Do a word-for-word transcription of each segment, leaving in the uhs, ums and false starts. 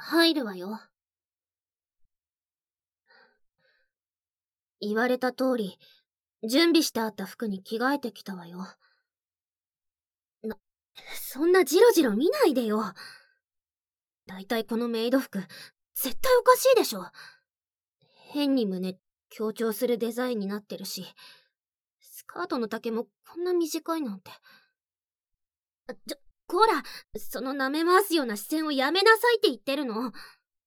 入るわよ。言われた通り、準備してあった服に着替えてきたわよ。な、そんなジロジロ見ないでよ。だいたいこのメイド服、絶対おかしいでしょ。変に胸強調するデザインになってるし、スカートの丈もこんな短いなんて。あちょ、こら、その舐め回すような視線をやめなさいって言ってるの。ん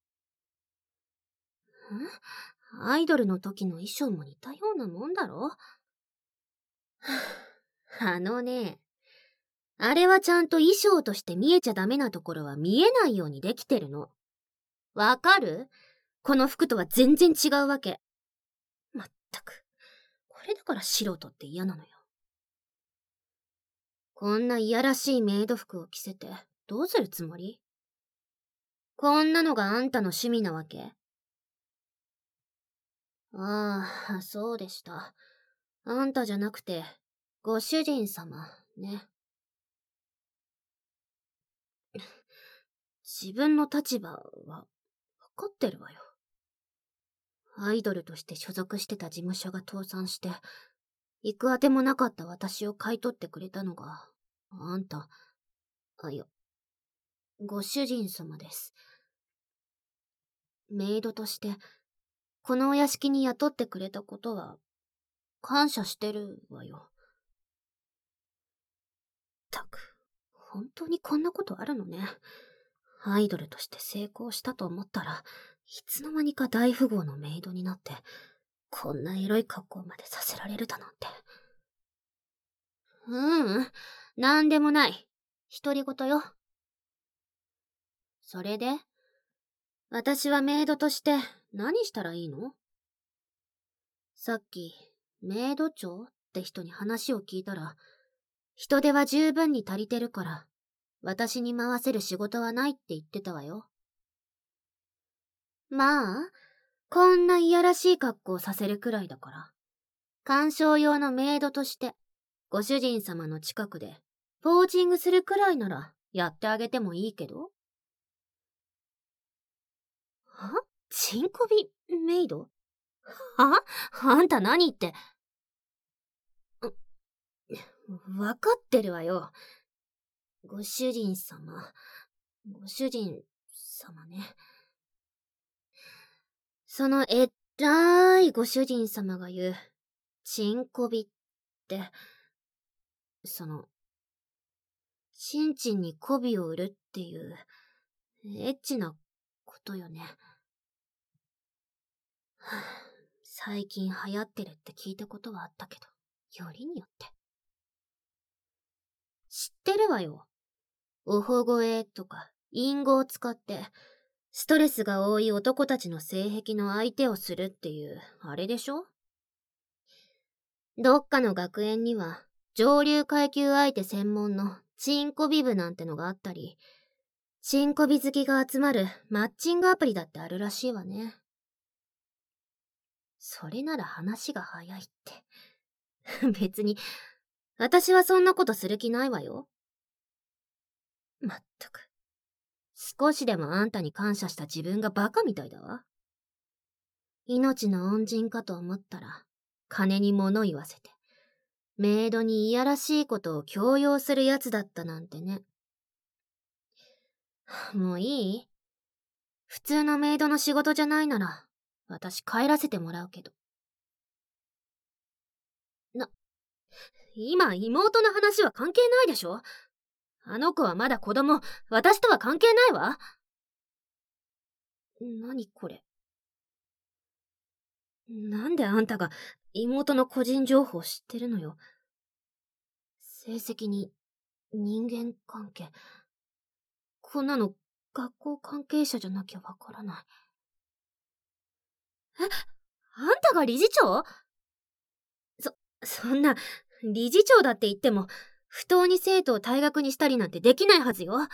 アイドルの時の衣装も似たようなもんだろ。あのね、あれはちゃんと衣装として見えちゃダメなところは見えないようにできてるの。わかる？この服とは全然違うわけ。まったく、これだから素人って嫌なのよ。こんないやらしいメイド服を着せてどうするつもり？こんなのがあんたの趣味なわけ？ああ、そうでした。あんたじゃなくて、ご主人様ね。自分の立場は分かってるわよ。アイドルとして所属してた事務所が倒産して、行くあてもなかった私を買い取ってくれたのが、あんた、あ、いや、ご主人様です。メイドとして、このお屋敷に雇ってくれたことは、感謝してるわよ。ったく、本当にこんなことあるのね。アイドルとして成功したと思ったら、いつの間にか大富豪のメイドになって、こんなエロい格好までさせられるだなんて。ううん、なんでもない。独り言よ。それで、私はメイドとして何したらいいの？さっき、メイド長って人に話を聞いたら、人手は十分に足りてるから、私に回せる仕事はないって言ってたわよ。まあ、こんないやらしい格好させるくらいだから、鑑賞用のメイドとして、ご主人様の近くで、ポージングするくらいなら、やってあげてもいいけど。は？チンコビメイド？は？あんた何言って。わかってるわよ。ご主人様。ご主人様ね。そのえらいご主人様が言う、チンコビって、その、チンチンに媚びを売るっていう、エッチなことよね。はあ、最近流行ってるって聞いたことはあったけど、よりによって。知ってるわよ。おほ声とか、隠語を使って、ストレスが多い男たちの性癖の相手をするっていう、あれでしょ？どっかの学園には、上流階級相手専門のチンコビ部なんてのがあったり、チンコビ好きが集まるマッチングアプリだってあるらしいわね。それなら話が早いって。別に、私はそんなことする気ないわよ。まったく。少しでもあんたに感謝した自分がバカみたいだわ。命の恩人かと思ったら、金に物言わせて、メイドにいやらしいことを強要するやつだったなんてね。もういい？普通のメイドの仕事じゃないなら、私帰らせてもらうけど。な、今妹の話は関係ないでしょ？あの子はまだ子供、私とは関係ないわ。何これ。なんであんたが妹の個人情報を知ってるのよ。成績に人間関係。こんなの学校関係者じゃなきゃわからない。え、あんたが理事長？そ、そんな、理事長だって言っても、不当に生徒を退学にしたりなんてできないはずよ。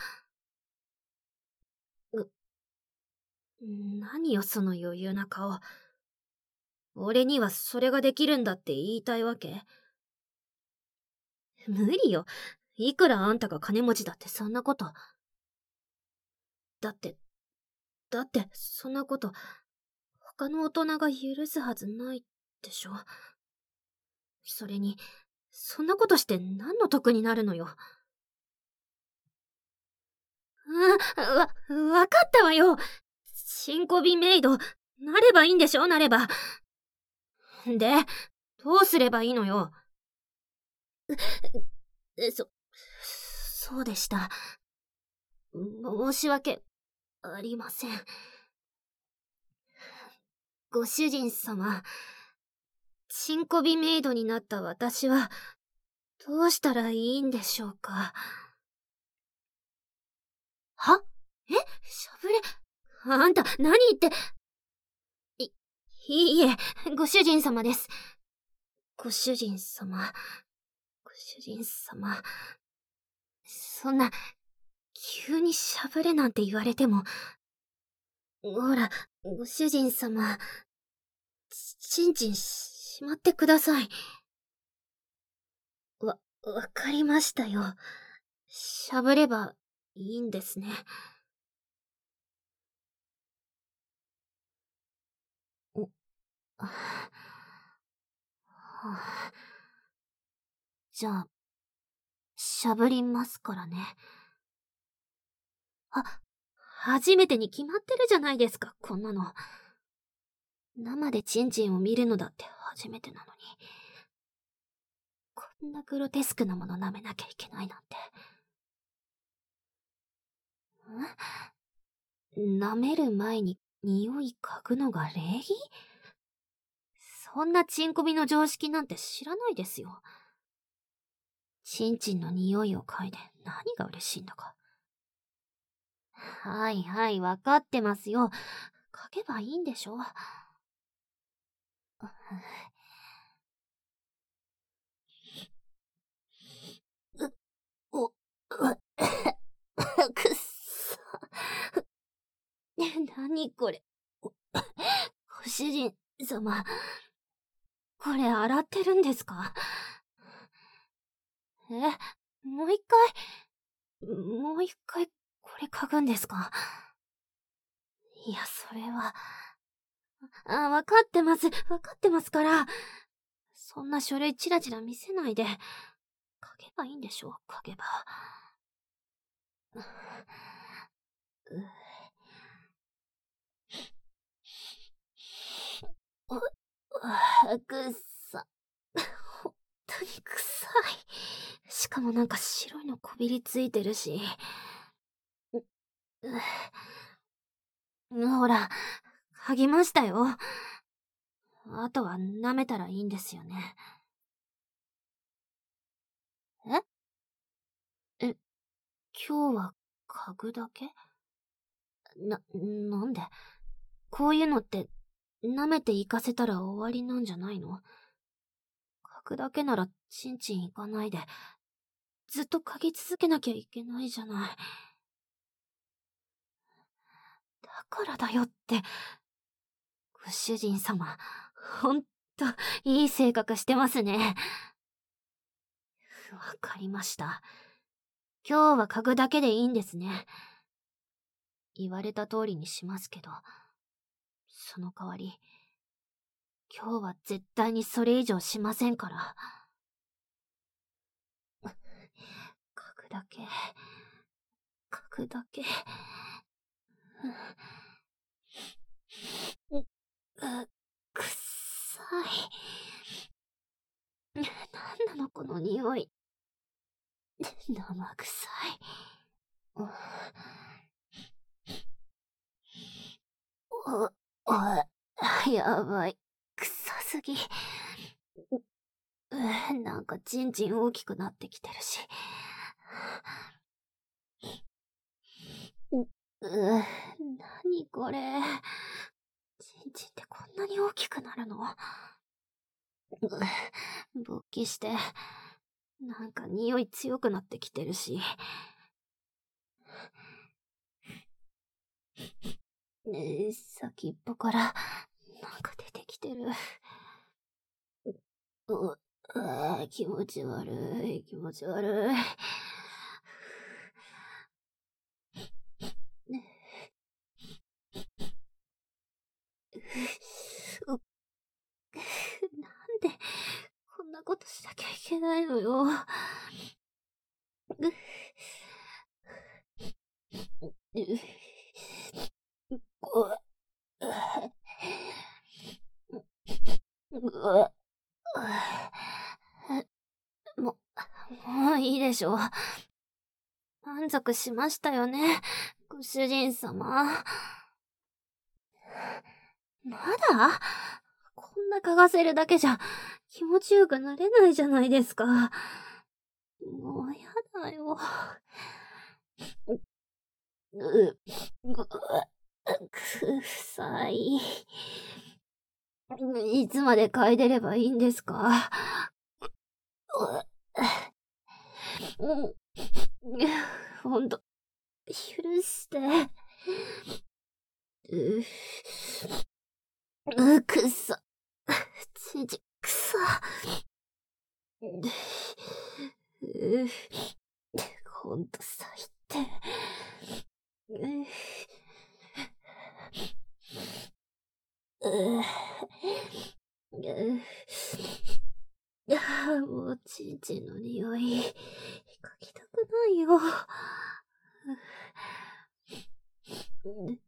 う、何よその余裕な顔。俺にはそれができるんだって言いたいわけ？無理よ。いくらあんたが金持ちだってそんなこと。だって、 だって、そんなこと、他の大人が許すはずないでしょ。それに、そんなことして何の得になるのよ。あ、わ、わかったわよ。新コビメイド、なればいいんでしょ、なれば。で、どうすればいいのよ。え、そ、そうでした。申し訳ありません。ご主人様、チンコビメイドになった私は、どうしたらいいんでしょうか。は？え？しゃぶれ、あんた、何言って。い、いいえ、ご主人様です。ご主人様、ご主人様。そんな、急にしゃぶれなんて言われても。ほら、ご主人様、ち、ちんちんしまってください。わ、わかりましたよ。しゃぶればいいんですね。お、はあ、じゃあ、しゃぶりますからね。あ、初めてに決まってるじゃないですか、こんなの。生でチンチンを見るのだって初めてなのに。こんなグロテスクなもの舐めなきゃいけないなんて。ん？舐める前に匂い嗅ぐのが礼儀？そんなチンコビの常識なんて知らないですよ。チンチンの匂いを嗅いで何が嬉しいんだか。はいはい、わかってますよ。嗅げばいいんでしょ。う、お、う、くっそ。何これ。ご主人様、これ洗ってるんですか？え、もう一回、もう一回これ嗅ぐんですか？いや、それは。あ、わかってます。わかってますから。そんな書類チラチラ見せないで。書けばいいんでしょ、書けば。う、う、くっさ。ほんとに臭い。しかもなんか白いのこびりついてるし。う、う、ほら、嗅ぎましたよ。あとは舐めたらいいんですよね。え？え、今日は嗅ぐだけ？な、なんで？こういうのって、舐めて行かせたら終わりなんじゃないの？嗅ぐだけならチンチン行かないで、ずっと嗅ぎ続けなきゃいけないじゃない。だからだよって。ご主人様、ほんと、いい性格してますね。わかりました。今日は嗅ぐだけでいいんですね。言われた通りにしますけど、その代わり、今日は絶対にそれ以上しませんから。嗅ぐだけ、嗅ぐだけ。う、う、くっさい。なんなのこの匂い。生臭い。お、お、やばい。臭すぎ。う、なんかチンチン大きくなってきてるし。う、う、なにこれ。チンチンってこんなに大きくなるの？う、勃起して、なんか匂い強くなってきてるし。ねえ、先っぽから、なんか出てきてる。う、あー、気持ち悪い、気持ち悪い。 けないのよ。う、う、う、う、う、も、もういいでしょう。満足しましたよね、ご主人様。まだこんな嗅がせるだけじゃ気持ちよくなれないじゃないですか。もうやだよ。う、う、う、くさい。いつまで嗅いでればいいんですか？うん、ほんと、許して。う、う、くさ。ちじ、くさ。う、う、ほんと最低。う、う、う、いや、もうちんちんの匂い、嗅ぎたくないよ。う、